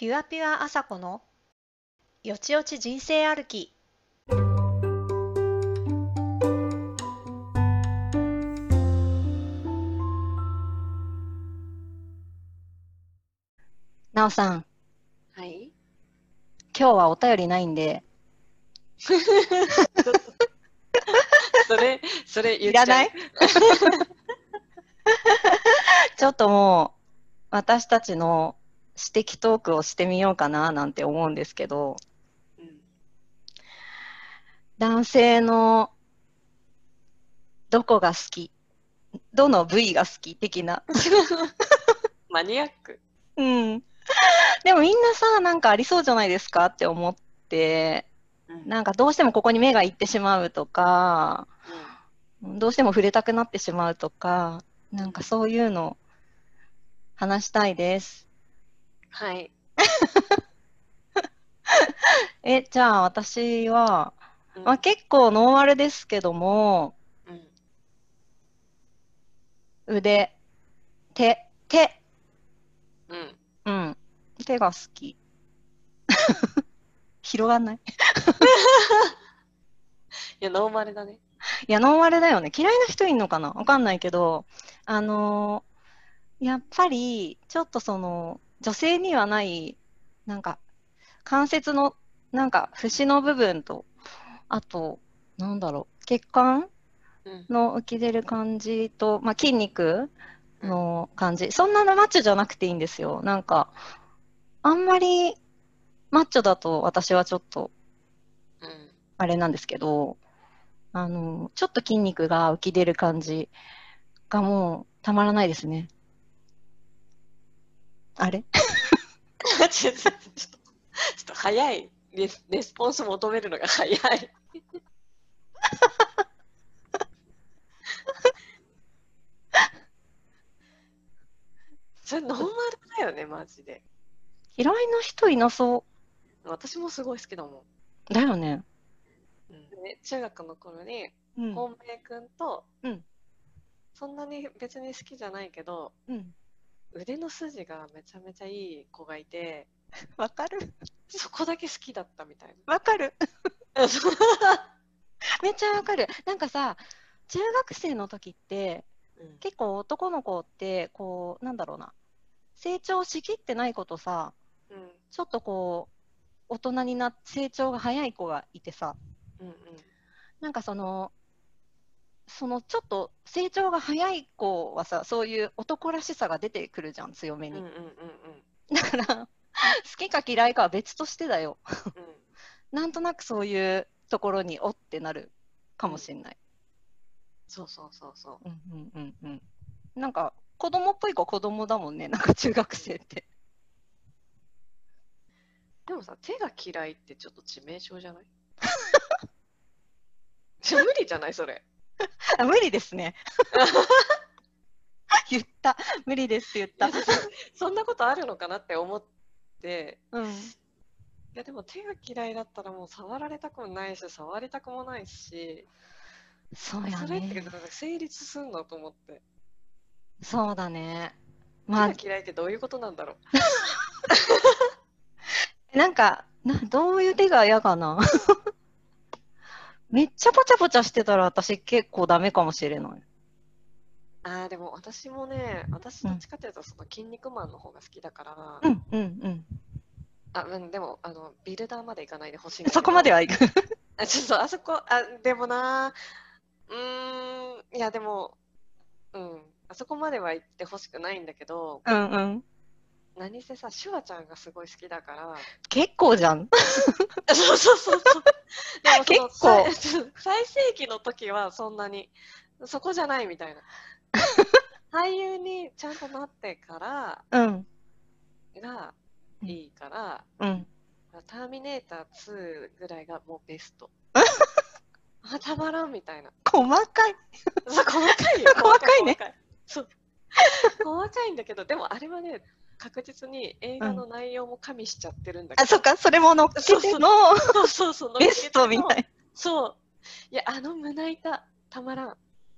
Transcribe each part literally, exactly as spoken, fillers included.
ピュアピュア朝子のよちよち人生歩き。なおさん、 はい。 今日はお便りないんで。 ちょっとそれ、それ言っちゃう。 いらないちょっともう私たちの私的トークをしてみようかななんて思うんですけど、 うん、 男性のどこが好き、どの部位が好き的な。 マニアック。 うん。でもみんなさ、なんかありそうじゃないですかって思って、 うん、 なんかどうしてもここに目がいってしまうとか、 うん、 どうしても触れたくなってしまうとか、なんかそういうの話したいです。 はい。 え、じゃあ私は、 うん、 まあ、結構ノーマルですけども、 うん、 腕、手、手、 うん。 うん、手が好き。広がんない？ いや、ノーマルだね。 いや、ノーマルだよね。嫌いな人いんのかなわかんないけど、あのーやっぱり、ちょっとその、女性にはない、なんか、関節の、なんか、節の部分と、あと、なんだろう、血管うん、 の浮き出る感じと、まあ、筋肉うん、 の感じ。そんなのマッチョじゃなくていいんですよ。なんか、あんまりマッチョだと私はちょっと、 うん。 あれなんですけど、あの、ちょっと筋肉が浮き出る感じがもうたまらないですね。あれちょっと、ちょっと、ちょっと早い。レス、レスポンス求めるのが早い。それノーマルだよね、マジで。 嫌いな人いなそ私もすごい好きだもう。だよね。 ん。うん、ね、中学の頃に、 うん。 本命くんと、 うん。 そんなに別に好きじゃないけど、 うん。 腕の筋がめちゃめちゃいい子がいて、 わかるそこだけ好きだったみたいわかる。 な。そう。 めっちゃわかる。なんかさ、中学生の時って、 うん、 結構男の子って、こう、なんだろうな、成長しきってない子とさ、 うん、 ちょっとこう、大人になって成長が早い子がいてさ、 うん、うん、 なんかその、そのちょっと成長が早い子はさ、そういう男らしさが出てくるじゃん、強めうん、うに。 ん、うん、 だから、好きか嫌いかは別としてだよ。 うん、 なんとなくそういうところにおってなるかうん。 もしんない。 そうそうそうそうんうんうんうん。なんか、子供っぽい子は子供だもんね、なんか中学う。うん、 生って。 でもさ、手が嫌いってちょっと致命傷じゃない？無理じゃないそれ。 あ、無理ですね。言った。無理ですって言った。 いや、そんなことあるのかなって思って、 うん。 いやでも手が嫌いだったらもう触られたくもないし、触りたくもないし、 そうやそれってね。 なんか成立すんのと思って。 そうだね。まあ、 手が嫌いってどういうことなんだろう。 なんか、などういう手が嫌かな。めっちゃポチャポチャしてたら私結構ダメかもしれない。 ああ、でも私もね、私うん。 どっちかというとその筋肉マンの方が好きだから、 うんうんうん。 あ、うん、でも、あの、ビルダーまで行かないでほしいんだそけど、 こまではいく。 あ、ちょっとあそこ、あ、でもな、うーん、いやでも、うん、あそこまでは行ってほしくないんだけど、 うんうん。 何せさ、シュワちゃんがすごい好きだから、 結構じゃん。 そうそうそうそう。でもそ結の、最、 構。 最盛期の時はそんなに、そこじゃないみたいな。俳優にちゃんとなってからうん。 がうん。 いいから、 うん。 ターミネーターツーぐらいがもうベスト。あ、たまらんみたいな。 細かい。 そう、細かいよ。細かい細かいね。 細かい。そう。細かいんだけど、でもあれはね、確実に映うん。 画の内容も加味しちゃってるんだあ、 けど、 そっか、それも乗っけそうそう、 てのそうそうそう、乗っベスけての、 トみたい。 そう。いや、あの胸板、たまらん。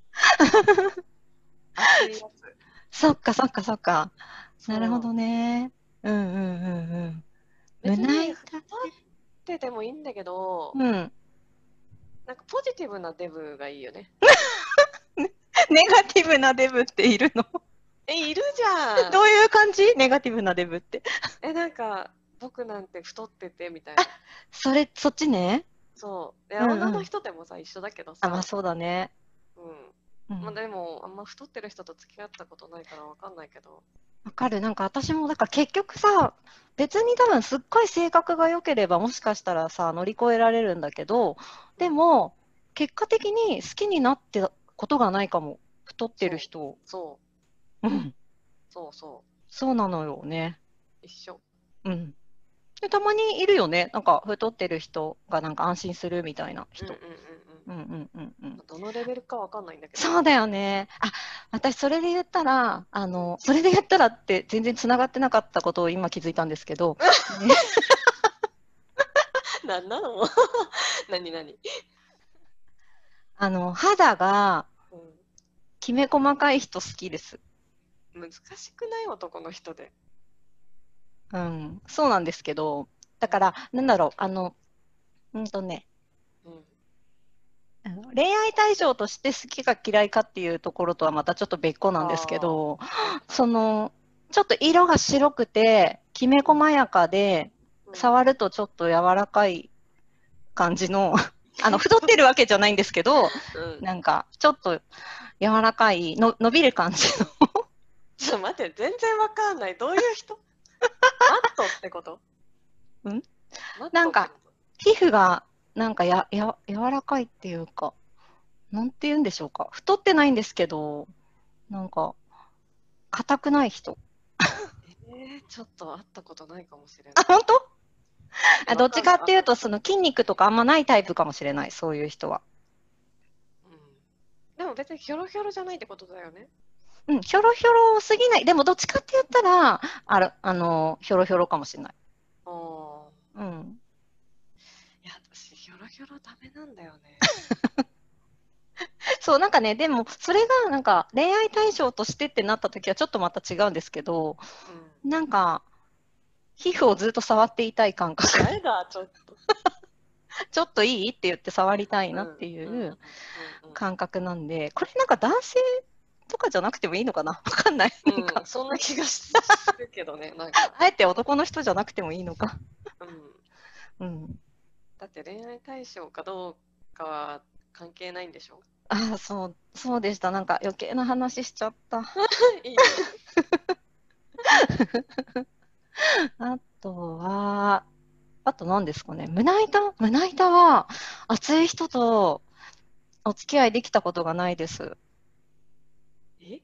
熱いやつ。 そっかそっかそっか。なるほどそね。うんうんうんうん。 ててもいいんだけど、 うん。 なんかポジティブなデブがいいよね。 ネガティブなデブっているの？ え、いるじゃん。 どういう感じ？ネガティブなデブって。 え、なんか、僕なんて太っててみたいな。 それ、そっちね。 そう。で、 うんうん女の人でもさ、一緒だけどあ、まあさ、 そうだね。 うん。まあうん。 でも、あんま太ってる人と付き合ったことないからわかんないけど。 わかる。なんか私も、だから結局さ、別に多分すっごい性格が良ければもしかしたらさ、乗り越えられるんだけど、でも、結果的に好きになってたことがないかも。太ってる人を。 そうん。 う、そうそそうなのよね。 う、一緒。 うん。で、たまにいるよね。なんか太ってる人がなんか安心するみたいな人。 うんうんうんうんうんうんうん。 うん。どのレベルかわかんないんだけど。 そうだよね。あ、私それで言ったら、あの、それで言ったらって全然つながってなかったことを今気づいたんですけど、ね、 なんなの何何あの、肌がうきめ細かい人好きです。 ん。難しくない男の人で。 うん、そうなんですけど、だから、なんだろう、あの、うんとね、 うん。 あの恋愛対象として好きか嫌いかっていうところとはまたちょっと別個なんですけあど、 あ、はいはい。 その、ちょっと色が白くて、きめ細やかで、 うん触るとちょっと柔らかい感じの、あの、太ってるわけじゃないんですけど、 うん。 なんか、ちょっと柔らかい、の伸びる感じの。 ちょっと待って、全然わかんない。どういう人マットってことんマッなんか、 トってこと皮膚が、なんかや、や、柔らかいっていうか、なんて言うんでしょうか。太ってないんですけど、なんか、硬くない人。 えー、ちょっと会ったことないかもしれあ、 ない。 本当？ え、 あ、どっちわかんない。あ、 かっていうと、その筋肉とかあんまないタイプかもしれない、そういう人は。 うん。でも別にヒョロヒョロじゃないってことだよね。 うん、ひょろひょろすぎない。でも、どっちかって言ったら、ある、あの、ひょろひょろかもしれない。 ああ。 うん。 いや、私、ヒョロヒョロダメなんだよね。 そう、なんかね、でも、それが、なんか、恋愛対象としてってなった時は、ちょっとまた違うんですけど、 うん。 なんか、皮膚をずっと触っていたい感覚。 誰だ、ちょっと。 ちょっといいって言って触りたいうん。うん。 なっていうん。うん。 う感覚なんで、これなんか男性とかじゃなくてもいいのかなわかんない。なんうん。うか、 ん、そんな気がするけどね、なんか。 あえて男の人じゃなくてもいいのか。 うん。 うん。 だって恋愛対象かどうかは関係ないんでしょ？ ああ、そう、そうでした。なんか余計な話しちゃった。 いいよ。 あとは、あと何ですかね。胸板胸板は、熱い人とお付き合いできたことがないです。 え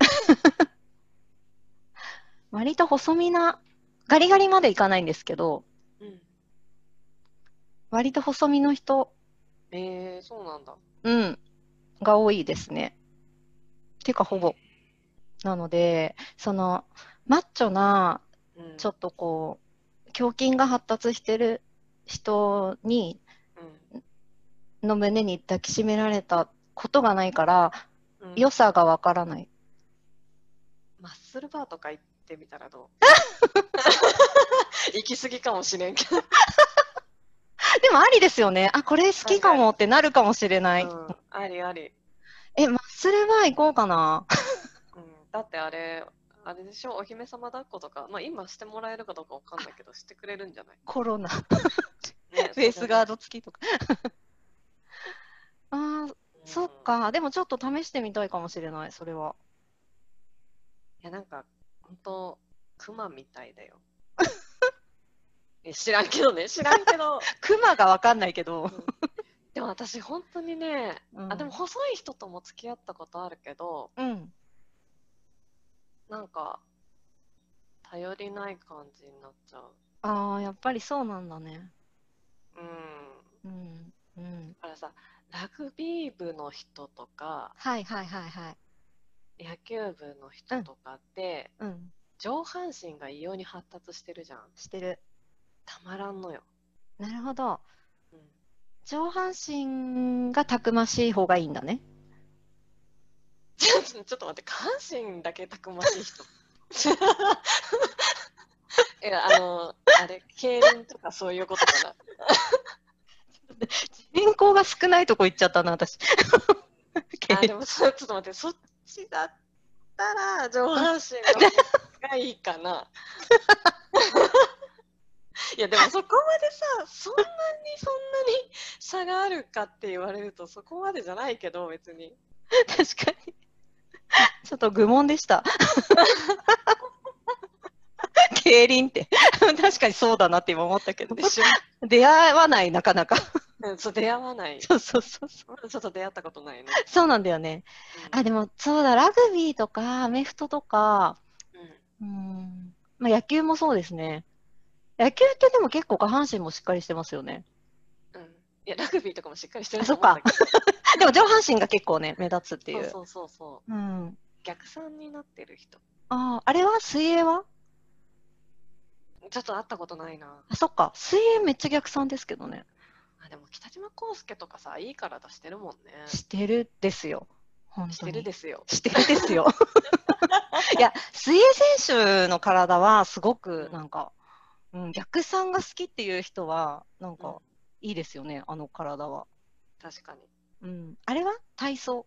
割と細身な、ガリガリまでいかないんですけど、 うん。 割と細身の人、 えー、そうなんだ。 うん、が多いですね。てか、ほぼ。 えなので、その、マッチョな、 ー、うん。 ちょっとこう、胸筋が発達してる人に、の胸に抱きしめられたことがないから、 うん。うん。 良さがわからない。 マッスルバーとか行ってみたらどう？行き過ぎかもしれんけど。 でもありですよね。あ、これ好きかありあり。 もってなるかもしれない。 うん。ありあり。 え、マッスルバー行こうかな。 うん。だってあれ、あれでしょ、お姫様抱っことか。まあ今してもらえるかどうかわかんないけど、してくれるんじゃないコロナ。 ね、 フェイスガード。 ド付きとか。ああ、 うん。 そっか。でもちょっと試してみたいかもしれない、それは。 いや、なんか、ほんと、クマみたいだよ。え知らんけどね、知らんけど。 クマがわかんないけど。 うん、でも私、本当にね、 うん、 あ、でも細い人とも付き合ったことあるけど、 うん。 なんか、頼りない感じになっちゃう。 ああ、やっぱりそうなんだね。 うん。 うん。うん。 だからさ、ラグビー部の人とか、 はいはいはいはい。 野球部の人とかって、 うん。 上半身が異様に発達してるじゃん。 してる。 たまらんのよ。 なるほど。 うん、 上半身がたくましい方がいいんだね。 ちょちょっと待って、下半身だけたくましい人。いや、あの、あれ、競輪とかそういうことかな。 人口が少ないとこ行っちゃったな、私。 あ、でもそ、ちょっと待って、そっちだったら上半身の方がいいかな。いや、でもそこまでさ、そんなにそんなに差があるかって言われるとそこまでじゃないけど、別に。 確かに。ちょっと愚問でした。競輪って。確かにそうだなって今思ったけど。 でしょ。 出会わない、なかなか。 うん、そう、出会わない。 そうそうそうそう。 まだちょっと出会ったことないね。 そうなんだよね。 うん、 あ、でも、そうだ、ラグビーとか、アメフトとか、 うん、 うーん、まあ、野球もそうですね。野球ってでも結構下半身もしっかりしてますよね。 うん。いや、ラグビーとかもしっかりしてあ、 るそっか。 と思うんだけど。 でも上半身が結構ね、目立つっていう。 そうそうそうそう。 うん。 逆算になってる人。 ああ、あれは水泳はちょっと会ったことないな。 あ、そっか。水泳めっちゃ逆算ですけどね。 あ、でも北島康介とかさ、いい体してるもんね。 してるですよ。本してる当に。 ですよ。 してるですよ。いや、水泳選手の体はすごくなんか、うん、逆算が好きっていう人は、なんうん、 か、いいですよね、あの体は。 確かに。 うん。あれは体操。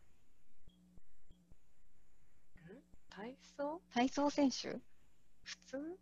ん体操体操選手普通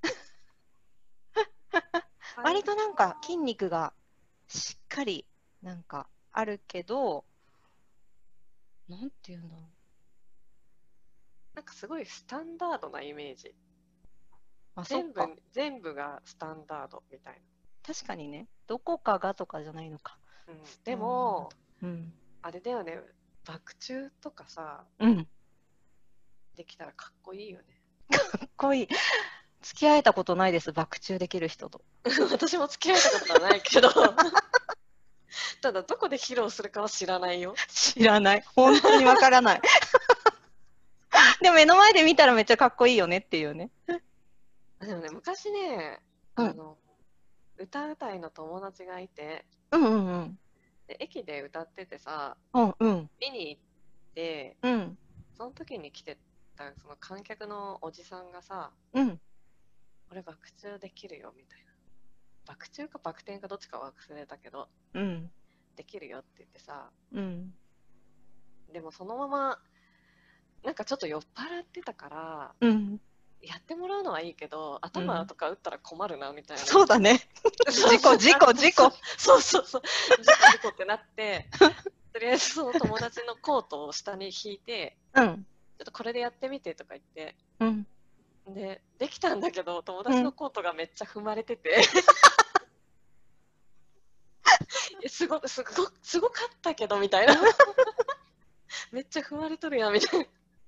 割となんか筋肉がしっかりなんかあるけど、なんていうんだろう。 なんかすごいスタンダードなイメージ。 あ、そっ全部か。、 全部がスタンダードみたい確かにね。どこかがとかじゃないのか。 な。うん、でも、 うん。 あれだよね、バク宙とかさ、 うん。 できたらかっこいいよね。 かっこいい。付き合えたことないです、バク宙できる人と。 私も付き合えたことはないけど、ただどこで披露するかは知らないよ。 知らない。本当にわからない。でも目の前で見たらめっちゃかっこいいよねっていうね。 でもね、昔ね、 うんあの、歌うたいの友達がいて、 うんうんうん。 で駅で歌っててさ、 うんうん見に行って、 うん。 その時に来てたその観客のおじさんがさ、 うん。 俺バク宙できるよみたいな。バク宙かバク転かどっちか忘れたけど、 うん。 できるよって言ってさ、 うん。 でもそのまま、なんかちょっと酔っ払ってたから、 うん。 やってもらうのはいいけど、頭とか打ったら困るなみたいな。 そうだね。事故、事故、事故。 そうそうそう。事故、事故ってなって、とりあえずその友達のコートを下に引いて、 うん。 ちょっとこれでやってみてとか言って、 うん。 で、できたんだけど、友達のコートがめっちゃ踏まれてて、すごすごすごかったけどみたいな。めっちゃ踏まれとるやんみたいな。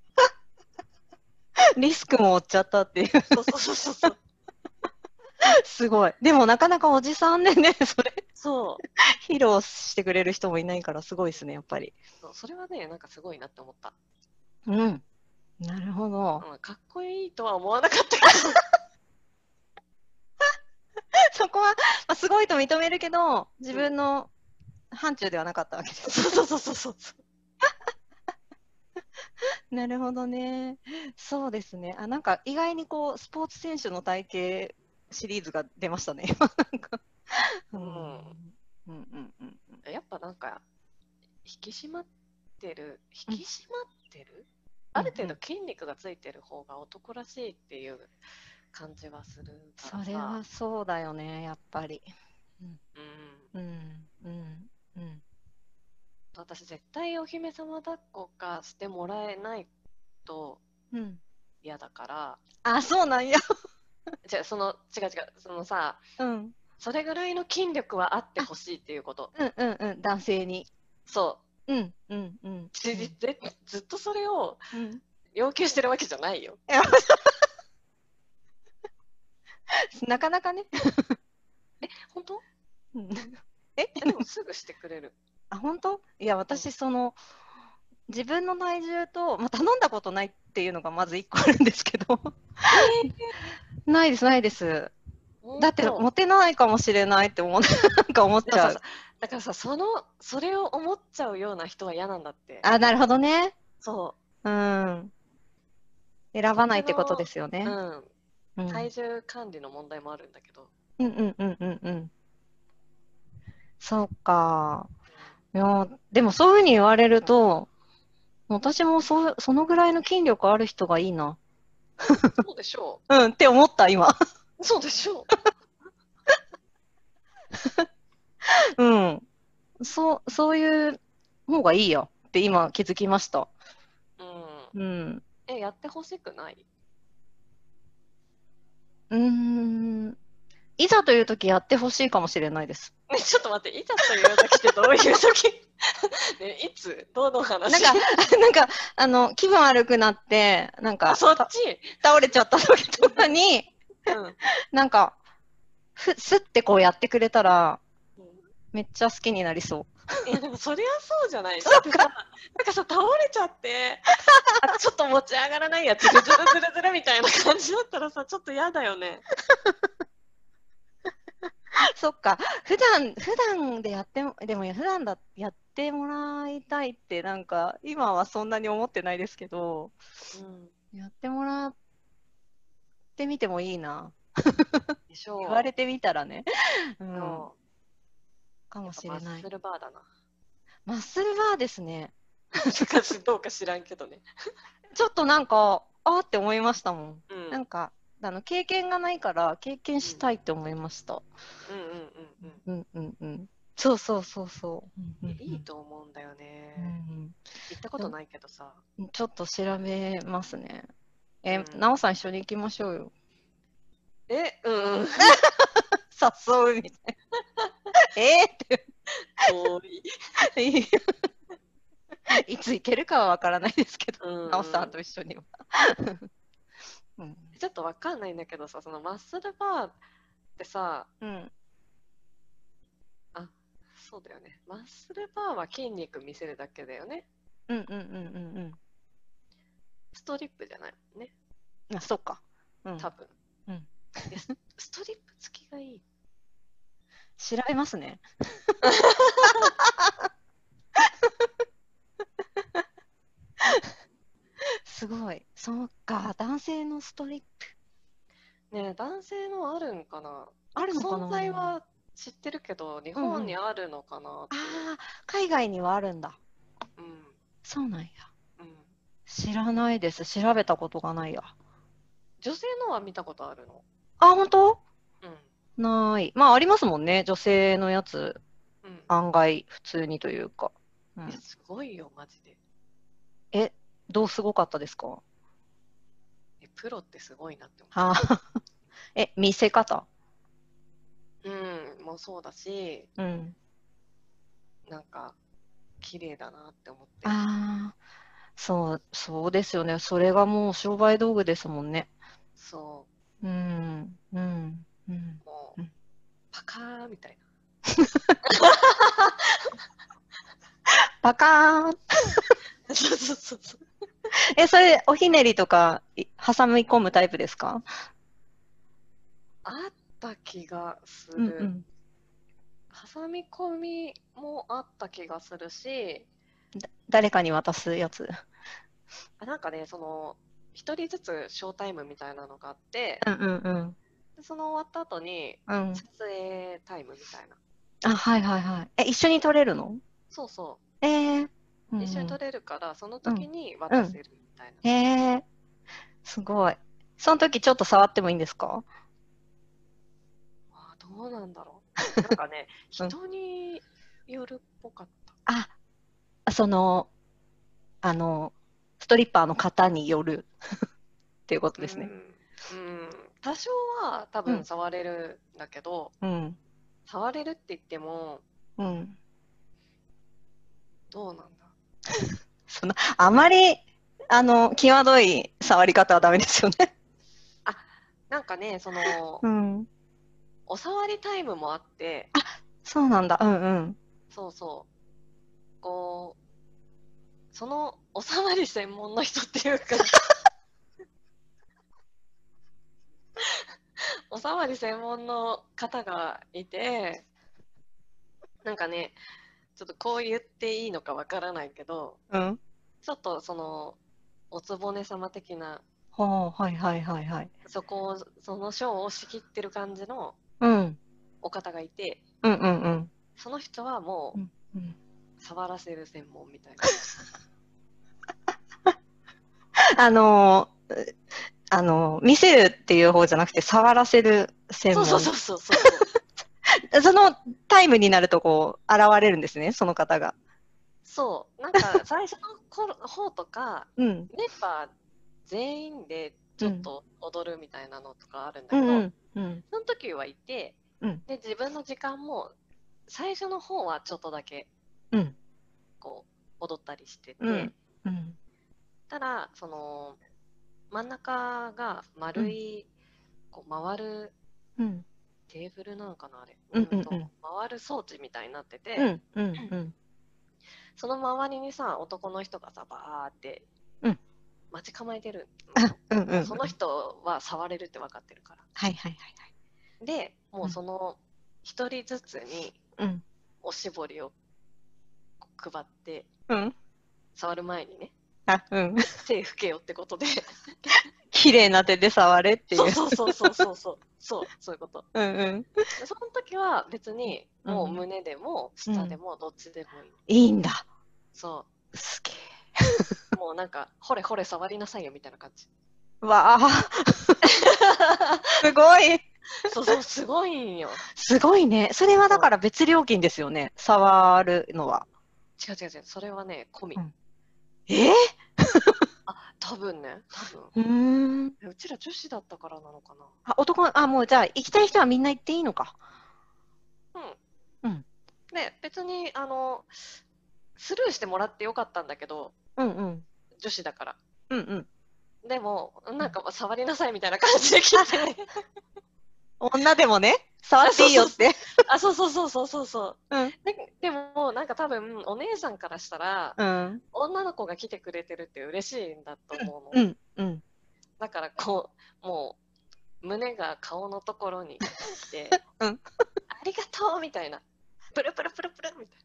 リスクも負っちゃったっていう。 そうそうそうそう。 すごい。でもなかなかおじさんでね、それ、 そう披露してくれる人もいないからすごいですね、やっぱり。 そう。それはね、なんかすごいなって思った。 うん。なるほど。 うん、かっこいいとは思わなかったけど。 そこは、まあ、すごいと認めるけど、自分の範疇ではなかったわけです。 そうそうそうそうそう。 なるほどね。そうですね。あ、なんか意外にこう、スポーツ選手の体型シリーズが出ましたね、今なんか。ううん。 ん。うんうんうんうん。 やっぱなんか、引き締まってる、 うん引き締まってる、ある程度筋肉がついてる方が男らしいっていう感じはするからさ。 それはそうだよね、やっぱり。 うん。 うんうんうん私絶対お姫様抱っこがしてもらえないとうん。 嫌だから、 あ、そうなんや。 じゃあその、違う違う、そのさ、 うん。 それぐらいの筋力はあってほしいっていうこと。 うんうんうん。男性に。 そううんうんうんずずずっとそれをうん。 要求してるわけじゃないよ。 いやなかなかね。 え、本当？ うんええ、でもすぐしてくれる。 あ、本当いや、私、その、自分の体重と、まあ、頼んだことないっていうのがまず一個あるんですけど。ないです、ないです。だって、 本当モテないかもしれないって思う、なんか思っちゃう。 だからさ、だからさ、その、それを思っちゃうような人は嫌なんだって。 あ、なるほどね。 そうん。選う。こっちばないってことでの、 すよね。 うん、 うん。 体重管理の問題もあるんだけど。 うんうんうんうんうん。 そうか。いや、でもそういうふうに言われると、私もそう、そのぐらいの筋力ある人がいいな。 そうでしょうん、って思った、今。 う。そうでしょうん。そう、そういう方がいいやって今気づきました。 う。うん。 うん。 え、やってほしくない？ うーん。いざという時やってほしいかもしれないです。 ね、ちょっと待って、いざという時ってどういう時ね、いつどの話？ なんか、なんか、あの、気分悪くなって、なんあ、 か、たそっち。 倒れちゃった時とかに、 うん。 なんか、ふ、すってこうやってくれたら、 うん、 めっちゃ好きになりそう。 いや、でもそりゃそうじゃない。 そっか。 だってさ、なんかさ、倒れちゃって、あ、ちょっと持ち上がらないや、ズルズルズルズルみたいな感じだったらさ、ちょっと嫌だよね。 そっか。普段、普段でやっても、でも普段だ、やってもらいたいって、なんか、今はそんなに思ってないですけど、 うん。 やってもらってみてもいいな。 でしょ言われてみたらね。うう。 ん。 そかう。やもっぱマッしれない。 スルバーだな。 マッスルバーですね。 昔どうか知らんけどね。 ちょっとなんか、あーって思いましたもん。 うん。 なんか、あの、経験がないから、経験うん。 したいって思いました。 うんうんうんうん。 うんうんうん。そうそうそうそう。うんうえ、 んいいと思うんだようん。うね。 ん行ったことないけどさ。 うん、ちょっと調べますね。え、 うん。 なおさん一緒に行きましょうよ。 え、うんうん。 誘うみたいな。えーっ遠い。 ていいつ行けるかはわからないですけど、 うんなおさんうん。 と一緒には。うん。 ちょっとわかんないんだけどさ、そのマッスルバーってさ、 うん。 あ、そうだよね。マッスルバーは筋肉見せるだけだよね。 うんうんうんうんストリップじゃないもんね。 うん。あ、そっか。うん。 多分。 うん。 え、スストリップ付きがいい。 調べますね。すごい。そうか。男性のストリップ。 ねえ、男性のあるんかな？なんか存あるのかな？ 在は知ってるけど、日本にうんうん。 あるのかなっていう。 ああ、海外にはあるんだ。 うん。 そうなんや。 うん。 知らないです。調べたことがないや。 女性のは見たことあるの？ あ、本当？ うん。 ない。まあ、ありますもんね。女性のやつ、 うん。 案外、普通にというか。ういや、 ん。 すごいよ、マジで。 え、どうすごかったですか？ え、プロってすごいなって思あーえ、見せ方？ う。うん、もうそうだし、 うん。 なんか、綺麗だなって思って。 ああ、そう、そうですよね。それがもう商売道具ですもんね。 そうん、うん、うん。 う、もう、 うん、 パカーみたいな。 パカーン。 そうそうそうそう。 え、それ、おひねりとか、い挟み込むタイプですか？ あった気がする。 うんうん。 挟み込みもあった気がするし、 だ誰かに渡すやつ。 あ、なんかね、その、一人ずつショータイムみたいなのがあって、 うんうんうん。 でその終わった後に、 うん。 撮影タイムみたいな。 あ、はいはいはい。え、一緒に撮れるの？ そうそえー。うう。一緒にん撮れるから、そのうん。 時にうん。 渡せるみたいな。 えー。すごい。その時ちょっと触ってもいいんですか？ あ、どうなんだろう。なんかね、 うん。 人によるっぽかった。 あ、その、あの、ストリッパーの方によるっていうことですね。 うん、うん、多少は多うん。 分触れるんだけど、 うん。 触れるって言っても、 うん。 どうなんだ。 その、あまり、あの、際どい触り方はダメですよね。 あ、なんかね、その、 うん。 お触りタイムもあって、 そうなんだ。うんうん。 そうそう、こう、そのお触り専門の人っていうか、お触り専門の方がいて、なんかね、ちょっとこう言っていいのかわからないけど、 うん。 ちょっとその、おつぼね様的な、 はあ、はいはいはいはい。 そこを、そのショーを仕切ってる感じのうん。 お方がいて、 うんうんうん。 その人はもうんうんう触らせる専門みたいな。 あのーあのー見せるっていう方じゃなくて、触らせる専門。 そうそうそうそうそうそう。 そのタイムになるとこう、現れるんですね、その方が。 そうなんか最初の頃方とかうん。 メンバー全員でちうん。 ょっと踊るみたいなのとかあるんだけど、 うんうん。うん。 その時はいて、 うん。 で自分の時間も最初の方はちょっとだけうん。 こう踊ったりしてうん。 て、 うん。 ただその真ん中が丸い、こう回るうん。 テーブルなのかなあれ、 うん。 うんとうん。 回る装置みたいになってて、 うん。うん。うん。 その周りにさ男の人がさバーってうん待ち構えてるあ、うんうんうん。 もうその人は触れるって分かってるから。 はいはいはいでもうその一人ずつにはい。うん。 おしぼりを配ってうん。 触る前にねあ、うん。 手拭けよってことで綺麗な手で触れっていう。 そうそうそうそうそうそうそういうことうんうん。 でその時は別にもううん胸でも下でもどっちでもいい、 いいんだ。 そすげうもうなんかほれほれ触りなさいよみたいな感じえ。わあ、すごい。 そうそうすごいんよすごいね。それはだから別料金ですよね。触るのは。 違う違う違うそれはね込み、 うんえあ多分ね多分ー、うーん。 えうちら女子だったからなのかなあ、男の、あ、もうじゃあ行きたい人はみんな行っていいのか。 うんうん。 で別にあのスルーしてもらってよかったんだけどうんうん。 女子だからうんうん。 でもなんかまあ触りなさいみたいな感じで来て女でもね、触っていいよって。 あそうそうそうそうそうそううん。 ででもなんか多分お姉さんからしたらうん。 女の子が来てくれてるって嬉しいんだと思うの、 うん。うん。 だからこうもう胸が顔のところに来て、 うんありがとうみたいなプルプルプルプルみたいな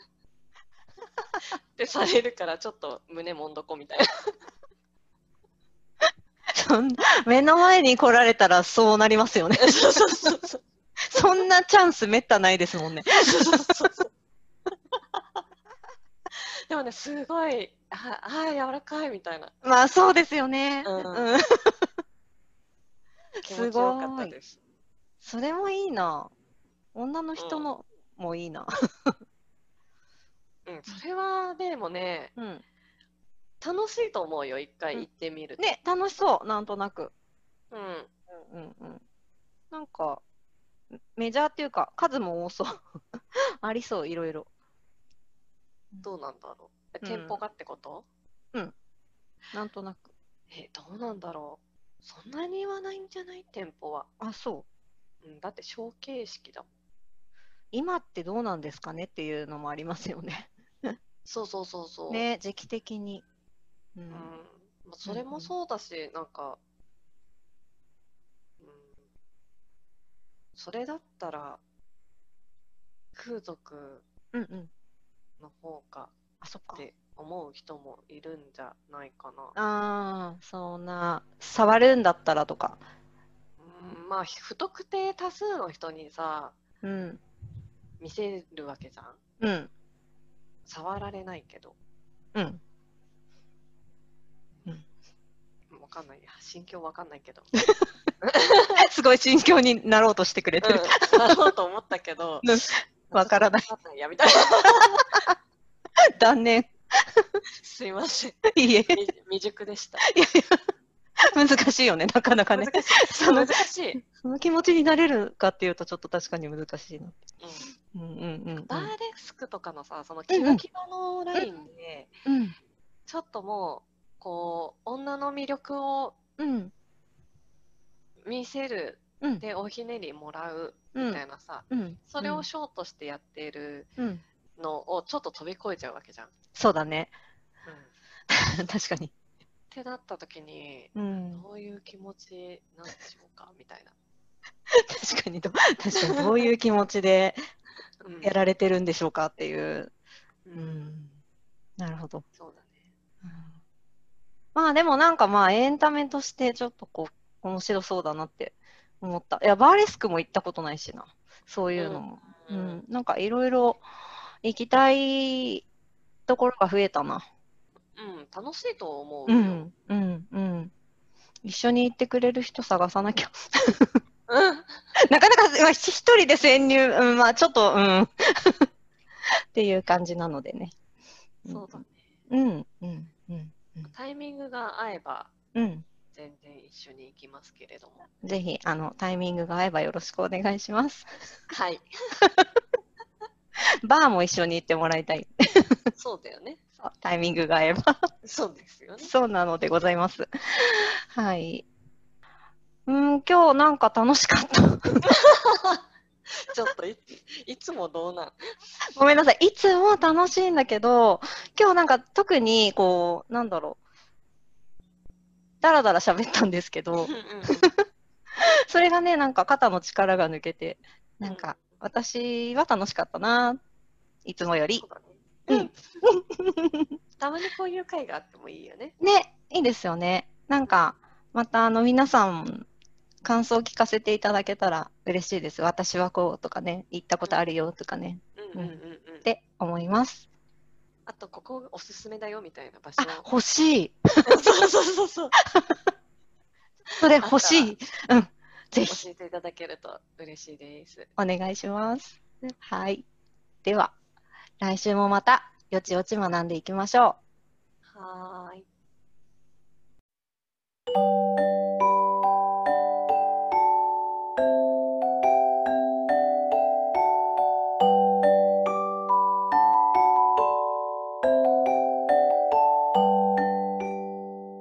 でされるからちょっと胸もんどこみたいなそんな、目の前に来られたらそうなりますよね。 そうそうそうそうそんなチャンスめったないですもんね。 そうそうそうそうでもねすごいああ柔らかいみたいな、 まあそうですよね。 うんうん。 気持ちよかったです。 それもいいな。女の人のもいいな。 うん、それはでもねうん。 楽しいと思うよ一回行ってみると、 ね、楽しそう、なんとなく。 うんうんうんうん。なんか、メジャーっていうか、数も多そう。ありそう、いろいろ。 どうなんだろう、 うん店舗がってこと、 なんとなく。 えどうなんだろう、そんなにはないんじゃない店舗は、 あ、そう。 うん、だって小形式だもん。 今ってどうなんですかねっていうのもありますよね。 そうそうそうそう、 ね、時期的に。ううんん。 まあそれもそうだし、なんか、うん、それだったら風俗うんうん。 の方があ、そっかっ。て思う人もいるんじゃないかな。 ああ、そんな、触るんだったらとか。 うん、まあ不特定多数の人にさうん。 見せるわけじゃん。 うん。 触られないけど。 うん。 わかんないや。心境わかんないけど。 すごい心境になろうとしてくれてる。 うん。なろうと思ったけど。 うんわからない。 わかんないや、みたいな。 断念。 すいません。 いいえ。 未未熟でした。 いやいや、難しいよね、なかなかね。 難しい。 その難しい。 その気持ちになれるかっていうと、ちょっと確かに難しいな。 うん。 うんうんうんうん。 バーレスクとかのさ、そのキラキラのラインで、 うんちょっともう、こう、女の魅力をうん見せる、 うんで、おひねりもらうみたいなさ、 うん。 それをショーとしてやっているうん。 のをちょっと飛び越えちゃうわけじゃん。 そうだね。 うん、 確かに。 ってなった時に、 うん。 どういう気持ちなんでしょうかみたいな。 確かにど、確かにどういう気持ちでうん、 やられてるんでしょうかっていう。 ううんん。なるほど。 そうだね。 うんまあでもなんかまあエンタメとしてちょっとこう面白そうだなって思った。いや、バーレスクも行ったことないしな。そういうのも。 うん、なんかいろいろ行きたいところが増えたな。 うん、楽しいと思ううよ。 ん、うん、うん。一緒に行ってくれる人探さなきゃ。 うん。 なかなか、まあ、一人で潜入、うん、まあちょっと、うん。っていう感じなのでね。 そうだね。 うん、うん、うん、 タイミングが合えば、 うん。 全然一緒に行きますけれども。 ぜひ、あの、タイミングが合えばよろしくお願いします。 はい。 バーも一緒に行ってもらいたい。 そうだよね。 そうタイミングが合えば。 そうですよね。 そうなのでございます。はい。うん、今日なんか楽しかった。 ちょっといいつもどうなん？ ごめんなさい。いつも楽しいんだけど、今日なんか特にこう、なんだろう。だらだら喋ったんですけど、 うんうんそれがね、なんか肩の力が抜けて、なんか私は楽しかったな。いつもより。 そうだね。 うん。 うん。たまにこういう会があってもいいよね。 ね、いいですよね。なんか、またあの皆さん、感想を聞かせていただけたら嬉しいです。私はこうとかね、行ったことあるよとかね。 うんうんうんうん。っうん。 て思います。 あと、ここおすすめだよみたいな場あ、 所。 欲しい。 そうそうそうそう。 それあったら欲しい。うん。ぜ教ひ、 えていただけると嬉しいです。 お願いします。はい。では、来週もまた、よちよち学んでいきましょう。 はーい。